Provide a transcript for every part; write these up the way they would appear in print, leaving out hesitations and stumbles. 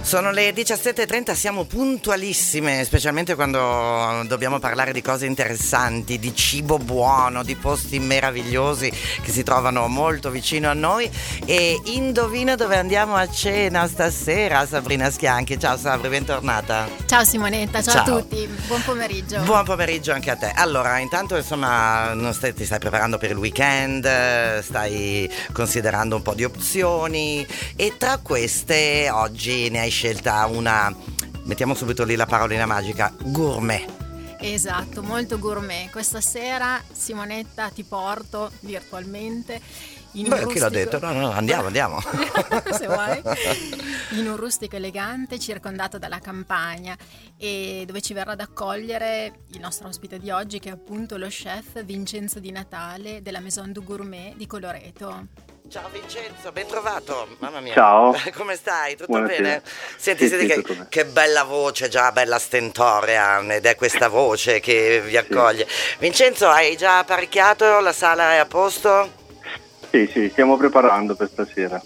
Sono le 17:30, siamo puntualissime, specialmente quando dobbiamo parlare di cose interessanti, di cibo buono, di posti meravigliosi che si trovano molto vicino a noi. E indovina dove andiamo a cena stasera, Sabrina Schianchi. Ciao Sabri, bentornata. Ciao Simonetta, ciao a tutti, buon pomeriggio. Buon pomeriggio anche a te. Allora, intanto insomma ti stai preparando per il weekend, stai considerando un po' di opzioni e tra queste oggi ne hai scelta una, mettiamo subito lì la parolina magica, gourmet. Esatto, molto gourmet. Questa sera, Simonetta, ti porto virtualmente in un rustico... Chi l'ha detto? No, andiamo. Se vuoi. In un rustico elegante circondato dalla campagna, e dove ci verrà ad accogliere il nostro ospite di oggi, che è appunto lo chef Vincenzo Di Natale della Maison du Gourmet di Coloreto. Ciao Vincenzo, ben trovato. Mamma mia. Ciao. Come stai? Tutto Buonasera. bene? Senti, che bella voce, già bella stentorea, ed è questa voce che vi accoglie. Sì. Vincenzo, hai già apparecchiato? La sala è a posto? Sì, stiamo preparando per stasera.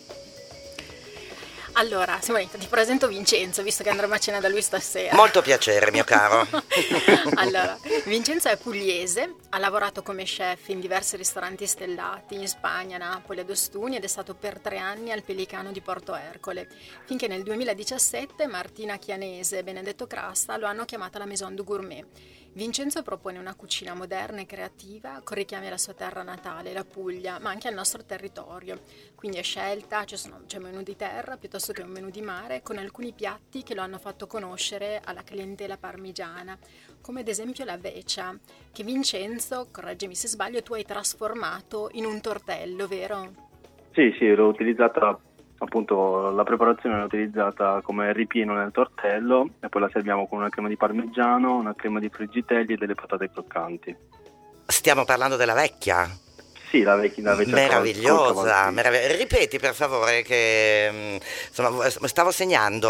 Allora, Simonetta, ti presento Vincenzo, visto che andremo a cena da lui stasera. Molto piacere, mio caro. Allora, Vincenzo è pugliese, ha lavorato come chef in diversi ristoranti stellati in Spagna, Napoli, ad Ostuni, ed è stato per 3 anni al Pelicano di Porto Ercole, finché nel 2017 Martina Chianese e Benedetto Crasta lo hanno chiamata la Maison du Gourmet. Vincenzo propone una cucina moderna e creativa con richiami alla sua terra natale, la Puglia, ma anche al nostro territorio. Quindi è scelta, c'è menù di terra piuttosto che un menù di mare, con alcuni piatti che lo hanno fatto conoscere alla clientela parmigiana, come ad esempio la vecia, che Vincenzo, correggimi se sbaglio, tu hai trasformato in un tortello, vero? Sì, l'ho utilizzata, appunto la preparazione l'ho utilizzata come ripieno nel tortello e poi la serviamo con una crema di parmigiano, una crema di friggitelli e delle patate croccanti. Stiamo parlando della vecchia? Sì, la vecchia meravigliosa, ripeti per favore, che insomma stavo segnando.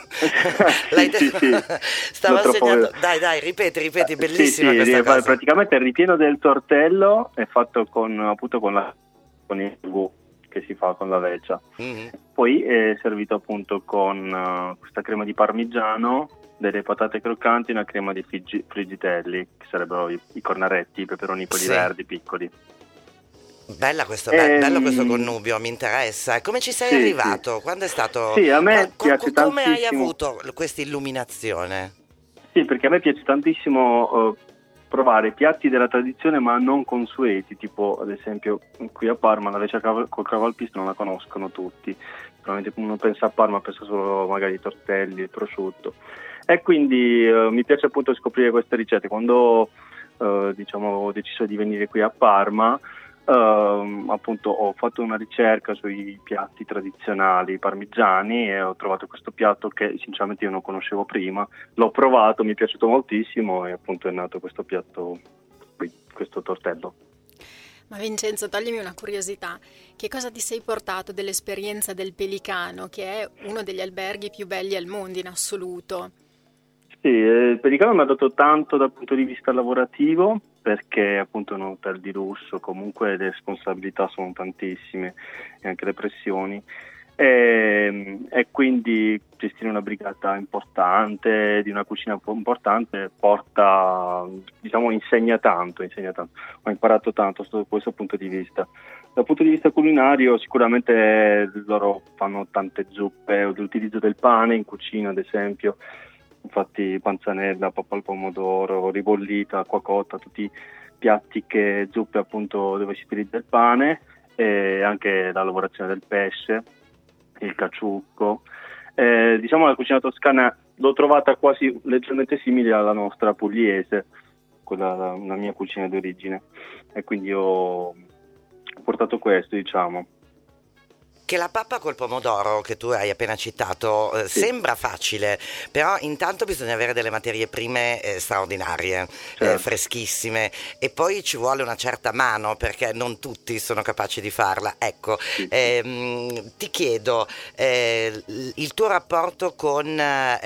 Sì. Stavo segnando. Dai, ripeti, bellissima questa cosa. Praticamente il ripieno del tortello è fatto con il ragù che si fa con la veccia. Mm-hmm. Poi è servito appunto con questa crema di parmigiano, delle patate croccanti e una crema di friggitelli, che sarebbero i cornaretti, i peperoni quelli verdi piccoli. Bello questo connubio, mi interessa. Come ci sei arrivato? Sì. Quando è stato? Sì, a me piace tantissimo. Come hai avuto questa illuminazione? Sì, perché a me piace tantissimo provare piatti della tradizione ma non consueti, tipo ad esempio qui a Parma la vecchia col cavalpisto non la conoscono tutti. Probabilmente uno pensa a Parma, pensa solo magari ai tortelli, il prosciutto. E quindi mi piace appunto scoprire queste ricette. Quando ho deciso di venire qui a Parma, appunto ho fatto una ricerca sui piatti tradizionali parmigiani e ho trovato questo piatto che sinceramente io non conoscevo prima, l'ho provato, mi è piaciuto moltissimo e appunto è nato questo piatto qui, questo tortello. Ma Vincenzo, toglimi una curiosità, che cosa ti sei portato dell'esperienza del Pelicano, che è uno degli alberghi più belli al mondo in assoluto? Sì, il Pelicano mi ha dato tanto dal punto di vista lavorativo, perché appunto è un hotel di lusso, comunque le responsabilità sono tantissime e anche le pressioni, e quindi gestire una brigata importante, di una cucina importante, insegna tanto. Ho imparato tanto da questo punto di vista. Dal punto di vista culinario sicuramente loro fanno tante zuppe, l'utilizzo del pane in cucina ad esempio. Infatti panzanella, pappa al pomodoro, ribollita, acqua cotta, tutti piatti zuppe appunto dove si utilizza il pane, e anche la lavorazione del pesce, il caciucco. La cucina toscana l'ho trovata quasi leggermente simile alla nostra pugliese, quella la mia cucina d'origine, e quindi ho portato questo, diciamo. Che la pappa col pomodoro che tu hai appena citato sembra facile, però intanto bisogna avere delle materie prime straordinarie, freschissime, e poi ci vuole una certa mano perché non tutti sono capaci di farla. Ecco, ti chiedo il tuo rapporto con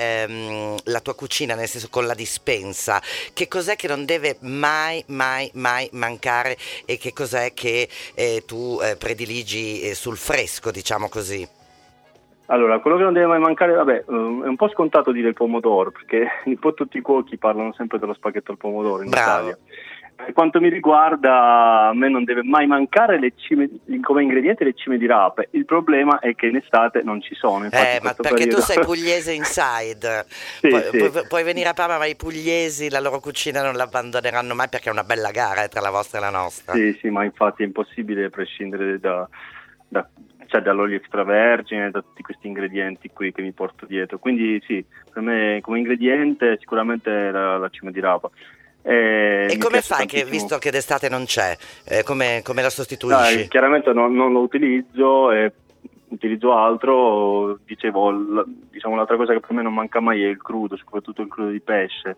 la tua cucina, nel senso con la dispensa, che cos'è che non deve mai mancare e che cos'è che tu prediligi sul fresco, diciamo così? Allora, quello che non deve mai mancare, vabbè, è un po' scontato dire il pomodoro, perché un po' tutti i cuochi parlano sempre dello spaghetto al pomodoro in Bravo. Italia. Per quanto mi riguarda, a me non deve mai mancare come ingrediente le cime di rape. Il problema è che in estate non ci sono. Infatti Ma questo perché periodo... tu sei pugliese inside, Sì, puoi, sì. puoi venire a Parma, ma i pugliesi la loro cucina non l'abbandoneranno mai, perché è una bella gara tra la vostra e la nostra. Sì, sì, ma infatti è impossibile prescindere cioè dall'olio extravergine, da tutti questi ingredienti qui che mi porto dietro. Quindi sì, per me come ingrediente sicuramente la cima di rapa. E Mi come piace fai, che, tantissimo. visto che d'estate non c'è, come la sostituisci? Chiaramente non lo utilizzo, utilizzo altro. Dicevo, diciamo, l'altra cosa che per me non manca mai è il crudo, soprattutto il crudo di pesce,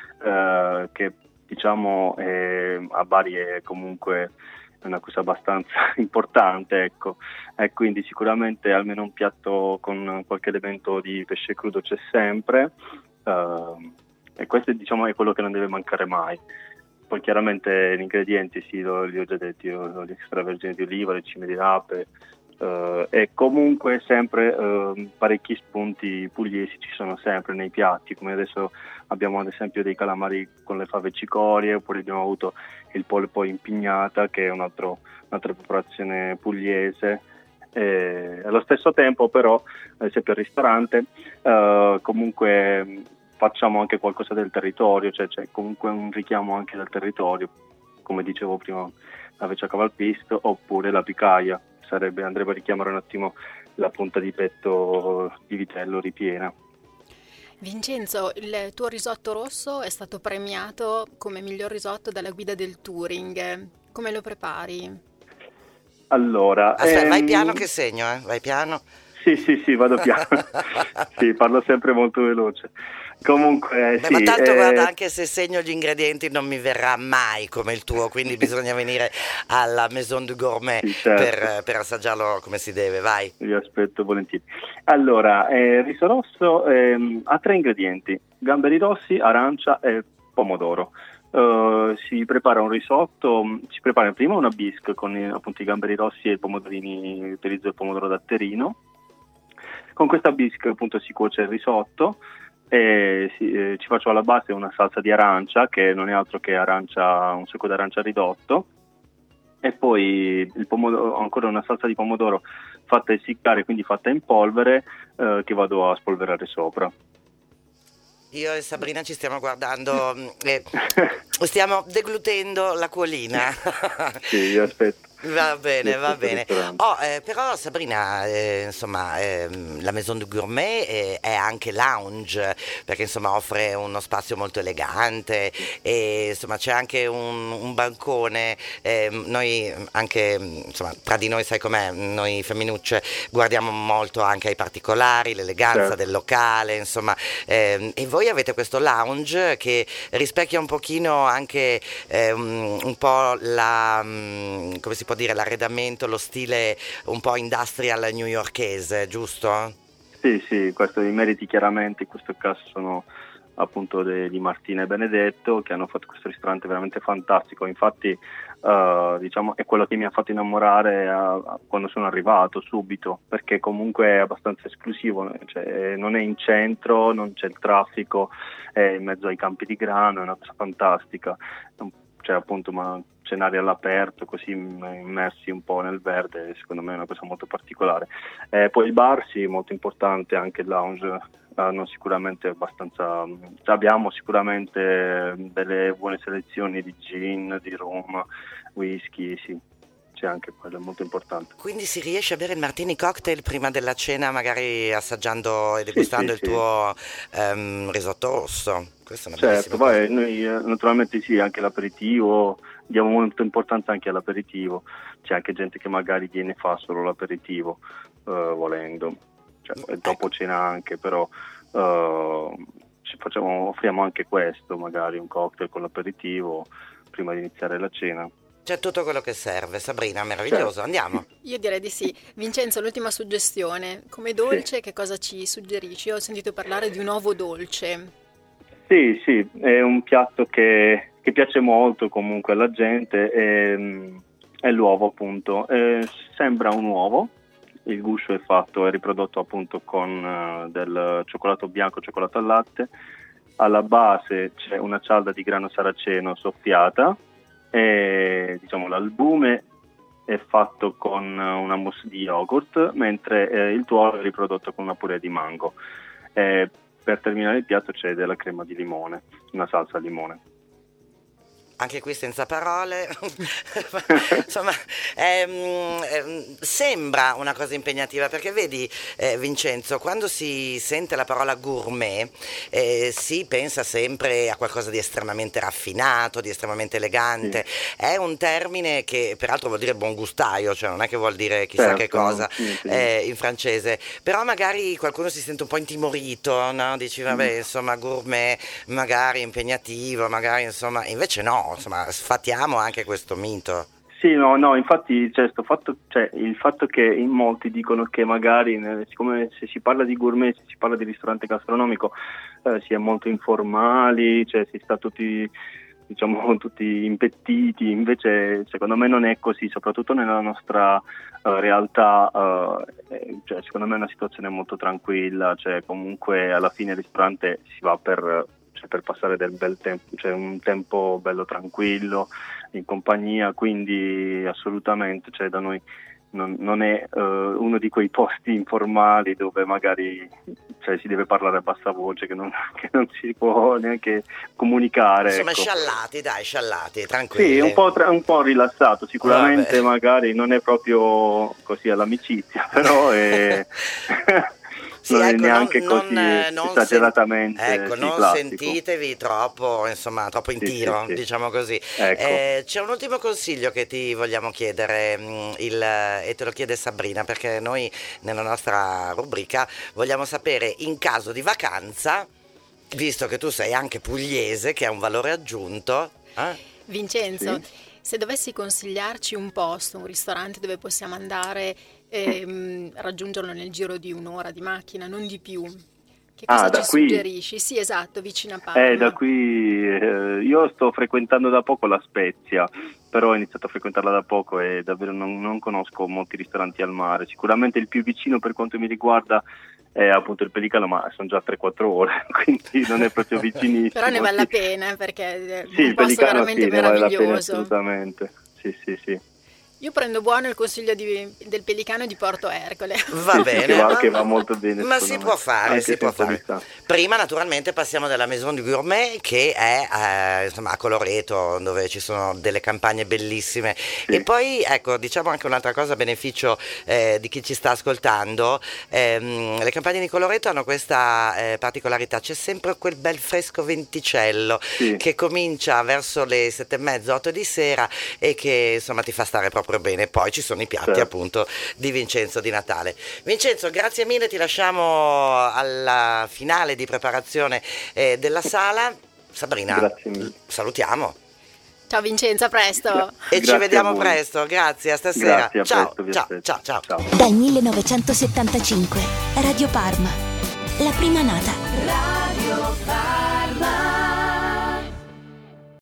che diciamo a Bari è comunque una cosa abbastanza importante, ecco. E quindi sicuramente almeno un piatto con qualche elemento di pesce crudo c'è sempre, e questo diciamo è quello che non deve mancare mai. Poi chiaramente gli ingredienti sì, li ho già detti, l'olio extravergine di oliva, le cime di rape, e comunque sempre parecchi spunti pugliesi ci sono sempre nei piatti, come adesso abbiamo ad esempio dei calamari con le fave cicorie, oppure abbiamo avuto il polpo in pignata, che è un'altra preparazione pugliese. Allo stesso tempo però, ad esempio al ristorante, comunque facciamo anche qualcosa del territorio, cioè c'è comunque un richiamo anche dal territorio, come dicevo prima, la vecchia cavalpisto oppure la picaia, andrebbe a richiamare un attimo la punta di petto di vitello ripiena. Vincenzo, il tuo risotto rosso è stato premiato come miglior risotto dalla guida del Turing. Come lo prepari? Allora, Aspetta, vai piano che segno, vai piano. Sì, vado piano. Sì, parlo sempre molto veloce. Comunque, Beh, sì. ma tanto guarda, anche se segno gli ingredienti non mi verrà mai come il tuo, quindi bisogna venire alla Maison du Gourmet, sì, certo, per assaggiarlo come si deve, vai. Vi aspetto volentieri. Allora, il riso rosso ha 3 ingredienti: gamberi rossi, arancia e pomodoro. Si prepara un risotto, si prepara prima una bisque con appunto i gamberi rossi e i pomodorini, utilizzo il pomodoro datterino. Con questa bisque appunto si cuoce il risotto e ci faccio alla base una salsa di arancia, che non è altro che un succo d'arancia ridotto, e poi ancora una salsa di pomodoro fatta essiccare, quindi fatta in polvere, che vado a spolverare sopra. Io e Sabrina ci stiamo guardando e stiamo deglutendo la colina. Sì, io aspetto. Va bene, va bene. Però Sabrina, insomma, la Maison du Gourmet è anche lounge, perché insomma offre uno spazio molto elegante e insomma c'è anche un bancone. Noi anche, insomma, tra di noi sai com'è, noi femminucce guardiamo molto anche ai particolari, l'eleganza Certo. del locale, insomma, e voi avete questo lounge che rispecchia un pochino anche un po' come si può dire, l'arredamento, lo stile un po' industrial newyorkese, giusto? Sì, questo i meriti chiaramente in questo caso sono appunto di Martina e Benedetto, che hanno fatto questo ristorante veramente fantastico. Infatti diciamo è quello che mi ha fatto innamorare quando sono arrivato subito, perché comunque è abbastanza esclusivo, cioè, non è in centro, non c'è il traffico, è in mezzo ai campi di grano, è una cosa fantastica, cioè appunto cenare all'aperto, così immersi un po' nel verde, secondo me è una cosa molto particolare. Poi il bar, sì, molto importante, anche il lounge, hanno sicuramente abbiamo sicuramente delle buone selezioni di gin, di rum, whisky, sì, c'è anche quello, è molto importante. Quindi si riesce a bere il martini cocktail prima della cena, magari assaggiando e degustando il tuo risotto rosso? Questa è una certo, bellissima cosa. poi noi naturalmente sì, anche l'aperitivo, diamo molta importanza anche all'aperitivo, c'è anche gente che magari viene e fa solo l'aperitivo, volendo, cioè, dopo cena anche, però offriamo anche questo, magari un cocktail con l'aperitivo prima di iniziare la cena. C'è tutto quello che serve. Sabrina, meraviglioso, certo. Andiamo. Io direi di sì. Vincenzo, l'ultima suggestione. Come dolce, che cosa ci suggerisci? Io ho sentito parlare di un ovo dolce. Sì, è un piatto che piace molto comunque alla gente, è l'uovo appunto. Sembra un uovo, Il guscio è riprodotto appunto con del cioccolato bianco, cioccolato al latte. Alla base c'è una cialda di grano saraceno soffiata e diciamo l'albume è fatto con una mousse di yogurt, mentre il tuorlo è riprodotto con una purée di mango. Per terminare il piatto c'è della crema di limone, una salsa al limone. Anche qui senza parole. Insomma, sembra una cosa impegnativa, perché vedi, Vincenzo, quando si sente la parola gourmet si pensa sempre a qualcosa di estremamente raffinato, di estremamente elegante. Sì. È un termine che peraltro vuol dire buon gustaio, cioè non è che vuol dire chissà che cosa in francese, però magari qualcuno si sente un po' intimorito, no? Dici vabbè, insomma, gourmet magari impegnativo, magari insomma, invece no. Insomma, sfatiamo anche questo mito. Sì, no, infatti il fatto che in molti dicono che magari, siccome se si parla di gourmet, se si parla di ristorante gastronomico, si è molto informali, cioè si sta tutti impettiti, invece secondo me non è così, soprattutto nella nostra realtà, cioè, secondo me è una situazione molto tranquilla, cioè comunque alla fine il ristorante si va per passare del bel tempo, cioè un tempo bello tranquillo in compagnia, quindi assolutamente, cioè da noi non è uno di quei posti informali dove magari si deve parlare a bassa voce, che non si può neanche comunicare. Insomma, ecco. sciallati, tranquilli. Sì, un po' rilassato, sicuramente. Vabbè. Magari non è proprio così all'amicizia, però è... Sì, non ecco, è neanche così esageratamente non plastico. Sentitevi troppo in tiro, sì. diciamo così. Ecco. C'è un ultimo consiglio che ti vogliamo chiedere e te lo chiede Sabrina, perché noi nella nostra rubrica vogliamo sapere, in caso di vacanza, visto che tu sei anche pugliese, che ha un valore aggiunto. Vincenzo, sì. Se dovessi consigliarci un posto, un ristorante dove possiamo andare e raggiungerlo nel giro di un'ora di macchina, non di più, che cosa ci suggerisci? Sì, esatto, vicino a Parma. Da qui io sto frequentando da poco La Spezia, però ho iniziato a frequentarla da poco e davvero non conosco molti ristoranti al mare. Sicuramente il più vicino per quanto mi riguarda è appunto il Pelicano, ma sono già 3-4 ore, quindi non è proprio vicinissimo. Però ne vale la pena, perché è sì, un posto veramente ne vale la pena meraviglioso. Assolutamente, sì. Io prendo buono il consiglio del Pelicano di Porto Ercole. Va bene. Che va molto bene. Ma si può fare. Prima naturalmente passiamo dalla Maison du Gourmet, che è a Coloreto, dove ci sono delle campagne bellissime. Sì. E poi ecco, diciamo anche un'altra cosa a beneficio di chi ci sta ascoltando. Le campagne di Coloreto hanno questa particolarità: c'è sempre quel bel fresco venticello che comincia verso le 7:30, 8 di sera e che insomma ti fa stare proprio bene. Poi ci sono i piatti appunto di Vincenzo di Natale. Vincenzo, grazie mille, ti lasciamo alla finale di preparazione della sala. Sabrina, grazie mille. Salutiamo. Ciao Vincenzo, a presto. E ci vediamo presto, grazie, a stasera. Grazie, ciao. Ciao. Dal 1975 Radio Parma, la prima nata. Radio Parma.